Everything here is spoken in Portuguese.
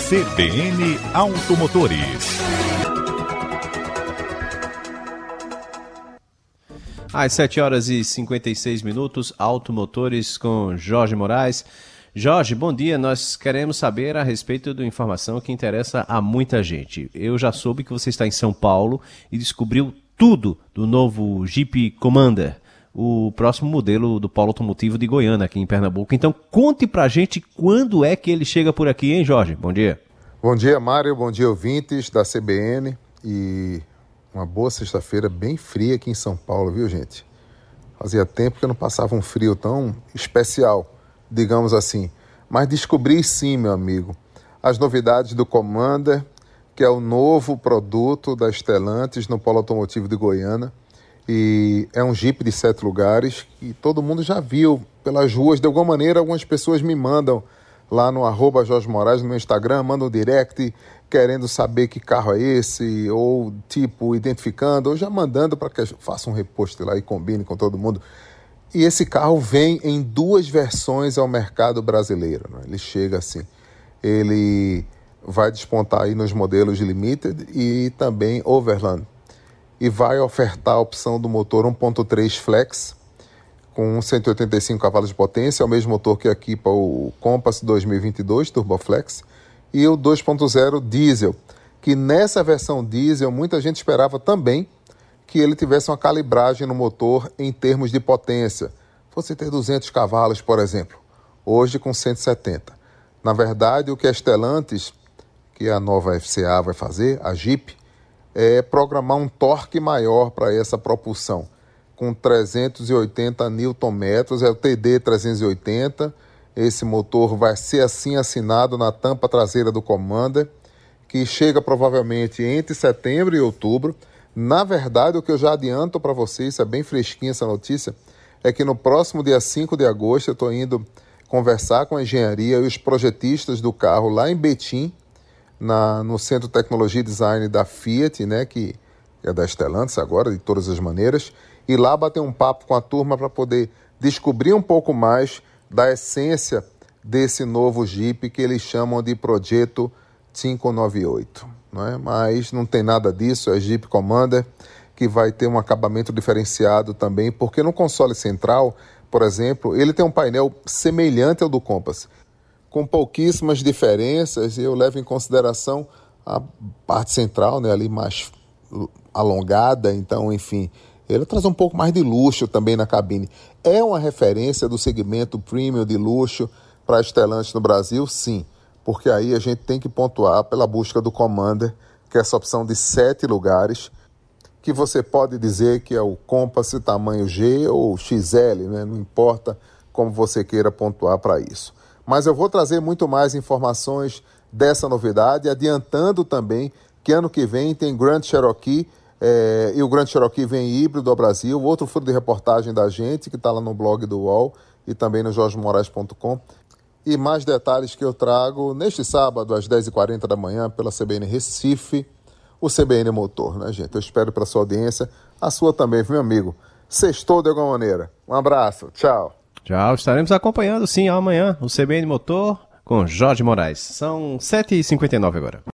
CBN Automotores. Às 7h56, Automotores com Jorge Moraes. Jorge, bom dia. Nós queremos saber a respeito de uma informação que interessa a muita gente. Eu já soube que você está em São Paulo e descobriu tudo do novo Jeep Commander, o próximo modelo do polo automotivo de Goiânia, aqui em Pernambuco. Então, conte pra gente quando é que ele chega por aqui, hein, Jorge? Bom dia. Bom dia, Mário. Bom dia, ouvintes da CBN. E uma boa sexta-feira bem fria aqui em São Paulo, viu, gente? Fazia tempo que eu não passava um frio tão especial, digamos assim. Mas descobri sim, meu amigo, as novidades do Commander, que é o novo produto da Stellantis no polo automotivo de Goiânia. E é um Jeep de 7 lugares que todo mundo já viu pelas ruas. De alguma maneira, algumas pessoas me mandam lá no @Jorge Moraes, no meu Instagram, mandam um direct querendo saber que carro é esse, ou tipo, identificando, ou já mandando para que eu faça um repost lá e combine com todo mundo. E esse carro vem em 2 versões ao mercado brasileiro, né? Ele chega assim, ele vai despontar aí nos modelos Limited e também Overland. E vai ofertar a opção do motor 1.3 Flex, com 185 cavalos de potência, é o mesmo motor que equipa o Compass 2022 Turbo Flex, e o 2.0 diesel, que nessa versão diesel muita gente esperava também que ele tivesse uma calibragem no motor em termos de potência. Fosse ter 200 cavalos, por exemplo, hoje com 170. Na verdade, o que a Stellantis, que a nova FCA vai fazer, a Jeep, é programar um torque maior para essa propulsão, com 380 Nm, é o TD 380. Esse motor vai ser assim assinado na tampa traseira do Commander, que chega provavelmente entre setembro e outubro. Na verdade, o que eu já adianto para vocês, isso é bem fresquinha essa notícia, é que no próximo dia 5 de agosto eu estou indo conversar com a engenharia e os projetistas do carro lá em Betim, no Centro de Tecnologia e Design da Fiat, né, que é da Stellantis agora, de todas as maneiras, e lá bater um papo com a turma para poder descobrir um pouco mais da essência desse novo Jeep que eles chamam de Projeto 598. Não é? Mas não tem nada disso, é Jeep Commander, que vai ter um acabamento diferenciado também, porque no console central, por exemplo, ele tem um painel semelhante ao do Compass, com pouquíssimas diferenças, e eu levo em consideração a parte central, né, ali mais alongada, então, enfim, ele traz um pouco mais de luxo também na cabine. É uma referência do segmento premium de luxo para a Stellantis no Brasil? Sim, porque aí a gente tem que pontuar pela busca do Commander, que é essa opção de 7 lugares, que você pode dizer que é o Compass tamanho G ou XL, né? Não importa como você queira pontuar para isso. Mas eu vou trazer muito mais informações dessa novidade, adiantando também que ano que vem tem Grand Cherokee, e o Grand Cherokee vem híbrido ao Brasil, outro furo de reportagem da gente, que está lá no blog do UOL e também no jorgemoraes.com. E mais detalhes que eu trago neste sábado, às 10h40 da manhã, pela CBN Recife, o CBN Motor, né, gente? Eu espero pela sua audiência, a sua também, meu amigo. Sextou de alguma maneira. Um abraço, tchau. Tchau, estaremos acompanhando sim amanhã o CBN Motor com Jorge Moraes. São 7h59 agora.